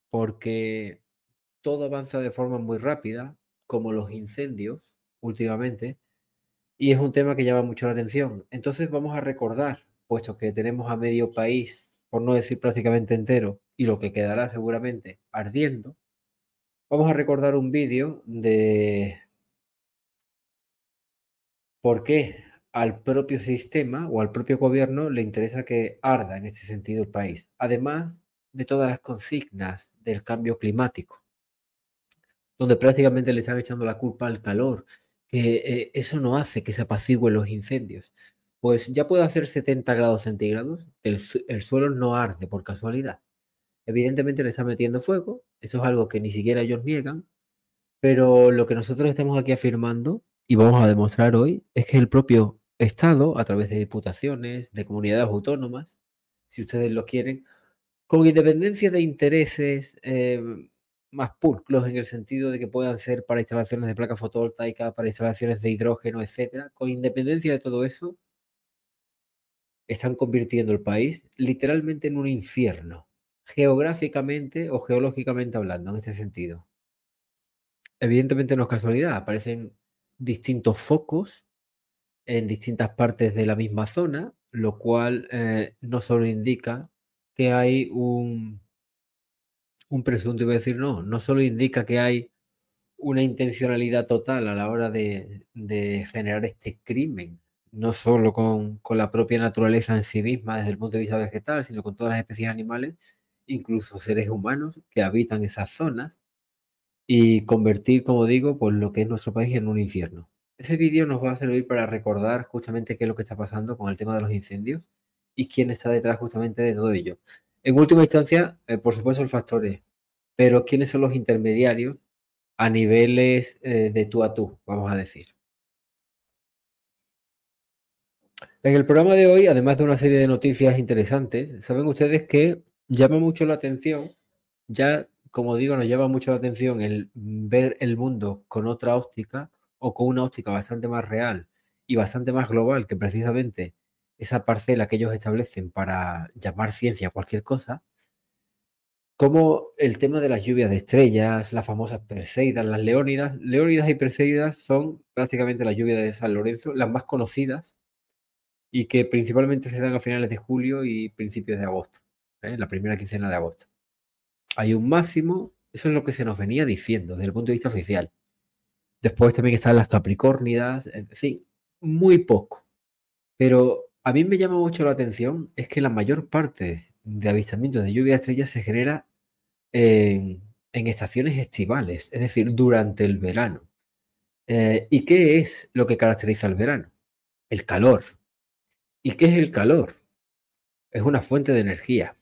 porque todo avanza de forma muy rápida, como los incendios últimamente, y es un tema que llama mucho la atención. Entonces vamos a recordar, puesto que tenemos a medio país, por no decir prácticamente entero, y lo que quedará seguramente ardiendo, vamos a recordar un vídeo de por qué al propio sistema o al propio gobierno le interesa que arda en este sentido el país, además de todas las consignas del cambio climático, donde prácticamente le están echando la culpa al calor, que eso no hace que se apacigüen los incendios. Pues ya puede hacer 70 grados centígrados, el suelo no arde por casualidad. Evidentemente le está metiendo fuego, eso es algo que ni siquiera ellos niegan, pero lo que nosotros estamos aquí afirmando y vamos a demostrar hoy es que el propio Estado, a través de diputaciones, de comunidades autónomas, si ustedes lo quieren, con independencia de intereses más pulcros en el sentido de que puedan ser para instalaciones de placas fotovoltaicas, para instalaciones de hidrógeno, etcétera, con independencia de todo eso, están convirtiendo el país literalmente en un infierno, geográficamente o geológicamente hablando, en este sentido. Evidentemente no es casualidad, aparecen distintos focos en distintas partes de la misma zona, lo cual no solo indica que hay un presunto, iba a decir no, no solo indica que hay una intencionalidad total a la hora de generar este crimen, no solo con la propia naturaleza en sí misma desde el punto de vista vegetal, sino con todas las especies animales, incluso seres humanos que habitan esas zonas y convertir, como digo, pues lo que es nuestro país en un infierno. Ese vídeo nos va a servir para recordar justamente qué es lo que está pasando con el tema de los incendios y quién está detrás justamente de todo ello. En última instancia, por supuesto, el factor es, pero quiénes son los intermediarios a niveles de tú a tú, vamos a decir. En el programa de hoy, además de una serie de noticias interesantes, saben ustedes que llama mucho la atención, ya como digo, nos llama mucho la atención el ver el mundo con otra óptica o con una óptica bastante más real y bastante más global que precisamente esa parcela que ellos establecen para llamar ciencia a cualquier cosa, como el tema de las lluvias de estrellas, las famosas Perseidas, las Leónidas. Leónidas y Perseidas son prácticamente las lluvias de San Lorenzo, las más conocidas y que principalmente se dan a finales de julio y principios de agosto, la primera quincena de agosto. Hay un máximo, eso es lo que se nos venía diciendo desde el punto de vista oficial. Después también están las Capricórnidas, en fin, muy poco. Pero a mí me llama mucho la atención es que la mayor parte de avistamientos de lluvia de estrellas se genera en estaciones estivales, es decir, durante el verano. ¿Y qué es lo que caracteriza el verano? El calor. ¿Y qué es el calor? Es una fuente de energía.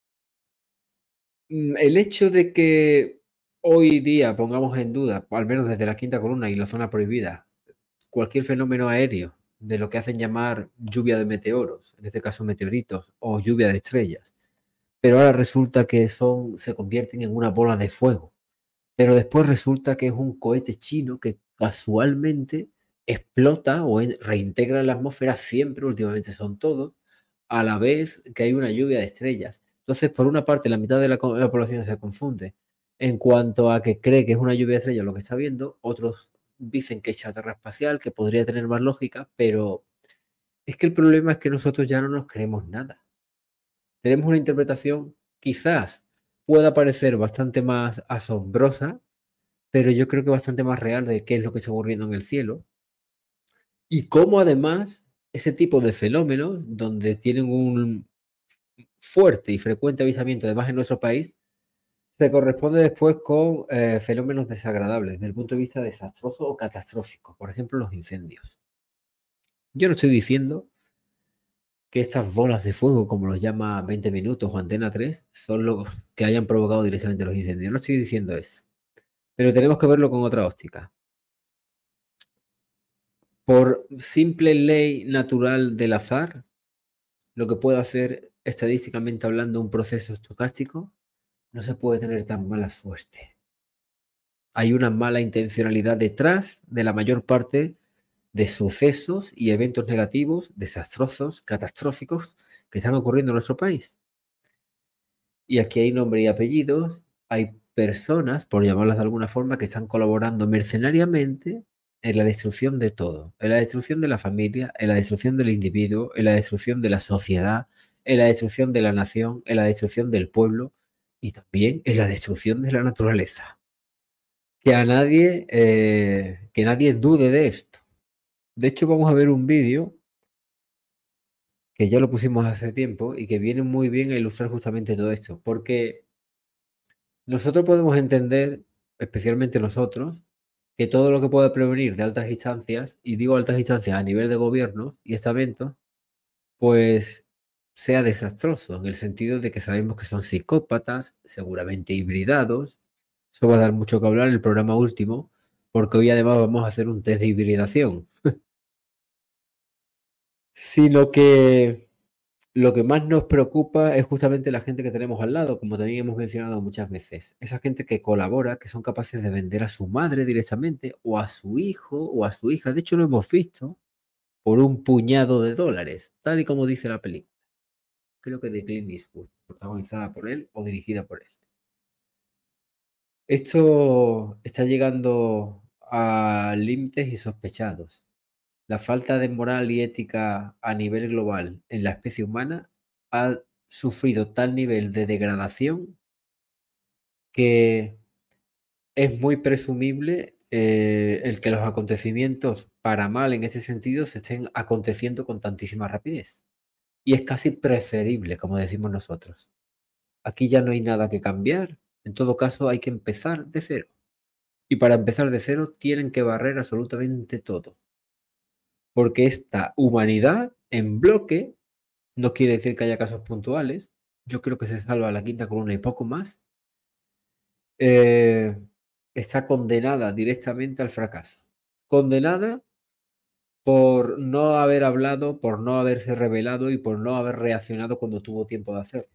El hecho de que hoy día pongamos en duda, al menos desde la quinta columna y la zona prohibida, cualquier fenómeno aéreo de lo que hacen llamar lluvia de meteoros, en este caso meteoritos, o lluvia de estrellas, pero ahora resulta que se convierten en una bola de fuego. Pero después resulta que es un cohete chino que casualmente explota o reintegra en la atmósfera siempre, últimamente son todos, a la vez que hay una lluvia de estrellas. Entonces, por una parte, la mitad de la población se confunde en cuanto a que cree que es una lluvia de estrellas lo que está viendo, otros dicen que es chatarra espacial, que podría tener más lógica, pero es que el problema es que nosotros ya no nos creemos nada. Tenemos una interpretación, quizás pueda parecer bastante más asombrosa, pero yo creo que bastante más real de qué es lo que está ocurriendo en el cielo y cómo además ese tipo de fenómenos, donde tienen un fuerte y frecuente avistamiento, además en nuestro país, se corresponde después con fenómenos desagradables desde el punto de vista desastroso o catastrófico, por ejemplo, los incendios. Yo no estoy diciendo que estas bolas de fuego, como los llama 20 Minutos o Antena 3, son los que hayan provocado directamente los incendios. No estoy diciendo eso, pero tenemos que verlo con otra óptica. Por simple ley natural del azar, lo que puede hacer estadísticamente hablando un proceso estocástico, no se puede tener tan mala suerte. Hay una mala intencionalidad detrás de la mayor parte de sucesos y eventos negativos, desastrosos, catastróficos que están ocurriendo en nuestro país. Y aquí hay nombre y apellidos, hay personas, por llamarlas de alguna forma, que están colaborando mercenariamente en la destrucción de todo, en la destrucción de la familia, en la destrucción del individuo, en la destrucción de la sociedad, en la destrucción de la nación, en la destrucción del pueblo y también en la destrucción de la naturaleza. Que nadie dude de esto. De hecho, vamos a ver un vídeo que ya lo pusimos hace tiempo y que viene muy bien a ilustrar justamente todo esto, porque nosotros podemos entender, especialmente nosotros, que todo lo que pueda prevenir de altas instancias, y digo altas instancias a nivel de gobierno y estamentos, pues sea desastroso, en el sentido de que sabemos que son psicópatas, seguramente hibridados. Eso va a dar mucho que hablar en el programa último, porque hoy además vamos a hacer un test de hibridación. Sino que lo que más nos preocupa es justamente la gente que tenemos al lado, como también hemos mencionado muchas veces. Esa gente que colabora, que son capaces de vender a su madre directamente, o a su hijo, o a su hija. De hecho, lo hemos visto por un puñado de dólares, tal y como dice la película. Creo que de Clint Eastwood, protagonizada por él o dirigida por él. Esto está llegando a límites insospechados. La falta de moral y ética a nivel global en la especie humana ha sufrido tal nivel de degradación que es muy presumible el que los acontecimientos para mal en ese sentido se estén aconteciendo con tantísima rapidez. Y es casi preferible, como decimos nosotros. Aquí ya no hay nada que cambiar. En todo caso, hay que empezar de cero. Y para empezar de cero tienen que barrer absolutamente todo. Porque esta humanidad en bloque no quiere decir que haya casos puntuales. Yo creo que se salva la quinta columna y poco más. Está condenada directamente al fracaso. Condenada por no haber hablado, por no haberse revelado y por no haber reaccionado cuando tuvo tiempo de hacerlo.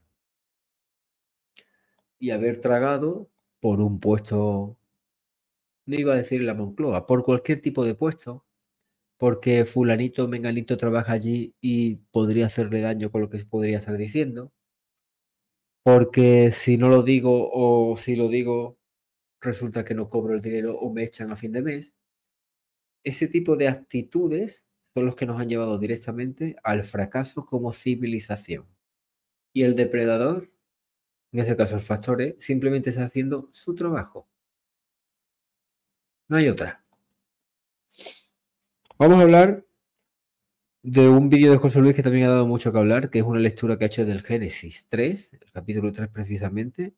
Y haber tragado por un puesto, no iba a decir la Moncloa, por cualquier tipo de puesto, porque fulanito, menganito trabaja allí y podría hacerle daño con lo que se podría estar diciendo, porque si no lo digo o si lo digo resulta que no cobro el dinero o me echan a fin de mes. Ese tipo de actitudes son los que nos han llevado directamente al fracaso como civilización. Y el depredador, en este caso el factor E, simplemente está haciendo su trabajo. No hay otra. Vamos a hablar de un vídeo de José Luis que también ha dado mucho que hablar, que es una lectura que ha hecho del Génesis 3, el capítulo 3 precisamente,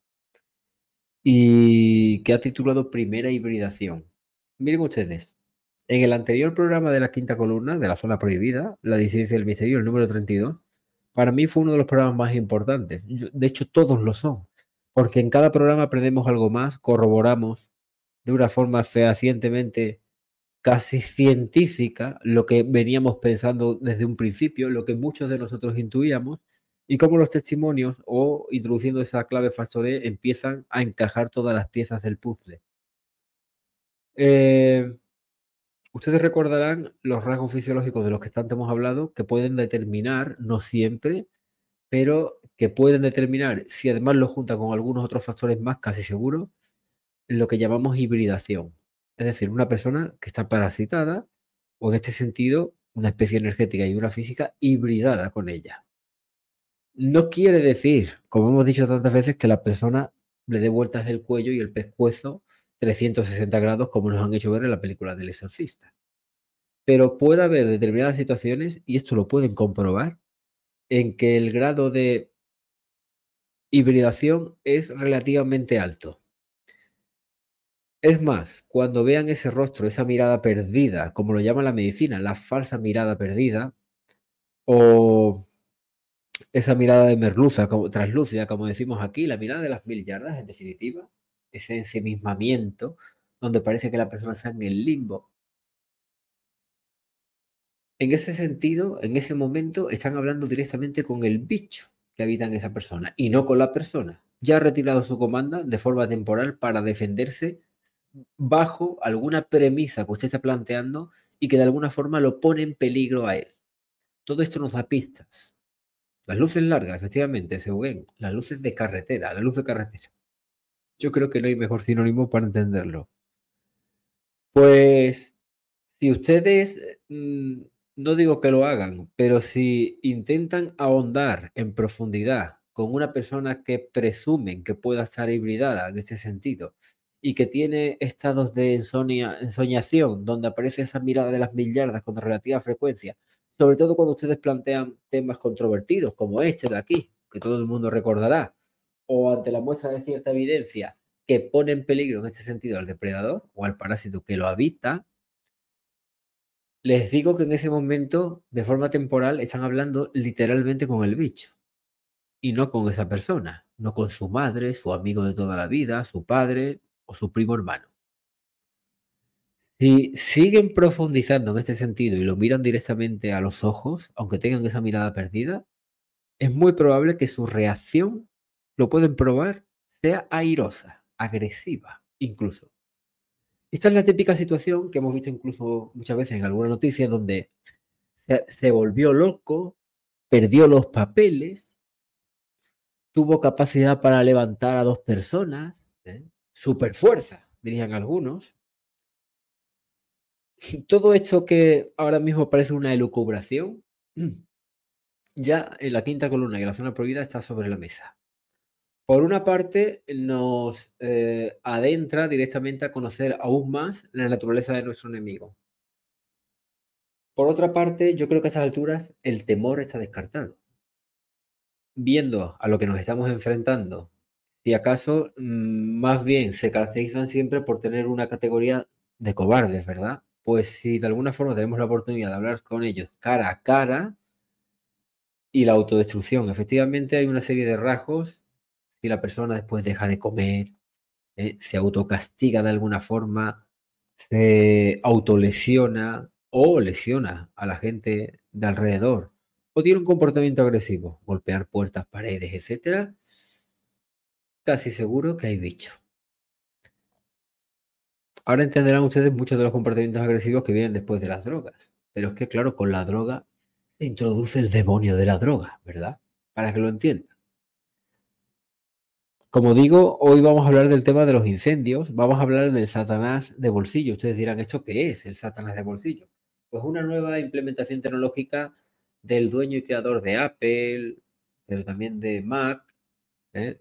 y que ha titulado Primera hibridación. Miren ustedes, en el anterior programa de la quinta columna, de la zona prohibida, la disidencia del misterio, el número 32, para mí fue uno de los programas más importantes. De hecho, todos lo son, porque en cada programa aprendemos algo más, corroboramos de una forma fehacientemente casi científica lo que veníamos pensando desde un principio, lo que muchos de nosotros intuíamos, y cómo los testimonios o introduciendo esa clave factor E empiezan a encajar todas las piezas del puzzle. Ustedes recordarán los rasgos fisiológicos de los que tanto hemos hablado, que pueden determinar, no siempre, pero que pueden determinar, si además lo juntan con algunos otros factores más, casi seguro, lo que llamamos hibridación. Es decir, una persona que está parasitada, o en este sentido, una especie energética y una física hibridada con ella. No quiere decir, como hemos dicho tantas veces, que la persona le dé vueltas el cuello y el pescuezo 360 grados, como nos han hecho ver en la película del exorcista. Pero puede haber determinadas situaciones, y esto lo pueden comprobar, en que el grado de hibridación es relativamente alto. Es más, cuando vean ese rostro, esa mirada perdida, como lo llama la medicina, la falsa mirada perdida, o esa mirada de merluza, como, translúcida, como decimos aquí, la mirada de las 1000 yardas, en definitiva, ese ensimismamiento, donde parece que la persona está en el limbo. En ese sentido, en ese momento, están hablando directamente con el bicho que habita en esa persona y no con la persona. Ya ha retirado su comanda de forma temporal para defenderse bajo alguna premisa que usted está planteando y que de alguna forma lo pone en peligro a él. Todo esto nos da pistas. Las luces largas, efectivamente, se ven, las luces de carretera, la luz de carretera. Yo creo que no hay mejor sinónimo para entenderlo. Pues si ustedes, no digo que lo hagan, pero si intentan ahondar en profundidad con una persona que presumen que pueda estar hibridada en ese sentido y que tiene estados de ensoñación donde aparece esa mirada de las mil yardas con relativa frecuencia, sobre todo cuando ustedes plantean temas controvertidos como este de aquí, que todo el mundo recordará, o ante la muestra de cierta evidencia que pone en peligro en este sentido al depredador o al parásito que lo habita, les digo que en ese momento, de forma temporal, están hablando literalmente con el bicho y no con esa persona, no con su madre, su amigo de toda la vida, su padre o su primo hermano. Si siguen profundizando en este sentido y lo miran directamente a los ojos, aunque tengan esa mirada perdida, es muy probable que su reacción, lo pueden probar, sea airosa, agresiva, incluso. Esta es la típica situación que hemos visto incluso muchas veces en alguna noticia donde se volvió loco, perdió los papeles, tuvo capacidad para levantar a dos personas, super fuerza, dirían algunos. Todo esto que ahora mismo parece una elucubración, ya en la quinta columna y en la zona prohibida está sobre la mesa. Por una parte, nos adentra directamente a conocer aún más la naturaleza de nuestro enemigo. Por otra parte, yo creo que a estas alturas el temor está descartado. Viendo a lo que nos estamos enfrentando, si acaso más bien se caracterizan siempre por tener una categoría de cobardes, ¿verdad? Pues si de alguna forma tenemos la oportunidad de hablar con ellos cara a cara y la autodestrucción, efectivamente hay una serie de rasgos, si la persona después deja de comer, se autocastiga de alguna forma, se autolesiona o lesiona a la gente de alrededor, o tiene un comportamiento agresivo, golpear puertas, paredes, etcétera, casi seguro que hay bicho. Ahora entenderán ustedes muchos de los comportamientos agresivos que vienen después de las drogas, pero es que claro, con la droga se introduce el demonio de la droga, ¿verdad? Para que lo entiendan. Como digo, hoy vamos a hablar del tema de los incendios, vamos a hablar del Satanás de bolsillo. Ustedes dirán, ¿esto qué es el Satanás de bolsillo? Pues una nueva implementación tecnológica del dueño y creador de Apple, pero también de Mac. ¿eh?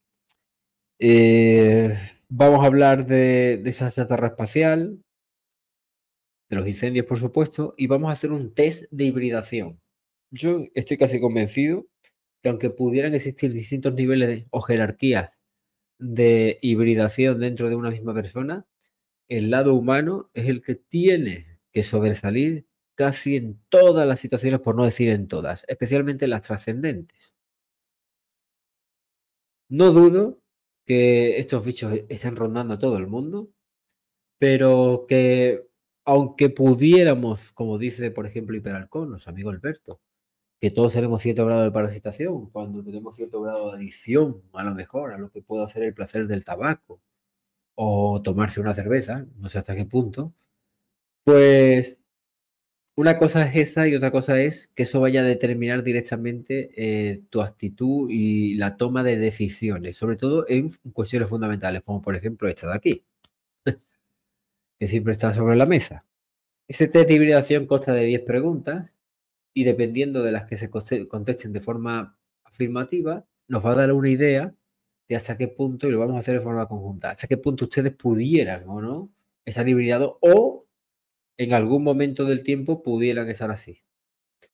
Vamos a hablar de esa chatarra espacial, de los incendios, por supuesto, y vamos a hacer un test de hibridación. Yo estoy casi convencido que aunque pudieran existir distintos niveles o jerarquías de hibridación dentro de una misma persona, el lado humano es el que tiene que sobresalir casi en todas las situaciones, por no decir en todas, especialmente en las trascendentes. No dudo que estos bichos estén rondando todo el mundo, pero que aunque pudiéramos, como dice por ejemplo Hiperalcón, nuestro amigo Alberto, que todos tenemos cierto grado de parasitación, cuando tenemos cierto grado de adicción, a lo mejor, a lo que puede hacer el placer del tabaco o tomarse una cerveza, no sé hasta qué punto, pues una cosa es esa y otra cosa es que eso vaya a determinar directamente tu actitud y la toma de decisiones, sobre todo en cuestiones fundamentales, como por ejemplo esta de aquí, que siempre está sobre la mesa. Ese test de hibridación consta de 10 preguntas y dependiendo de las que se contesten de forma afirmativa, nos va a dar una idea de hasta qué punto, y lo vamos a hacer de forma conjunta, hasta qué punto ustedes pudieran o no estar hibridados o en algún momento del tiempo pudieran estar así.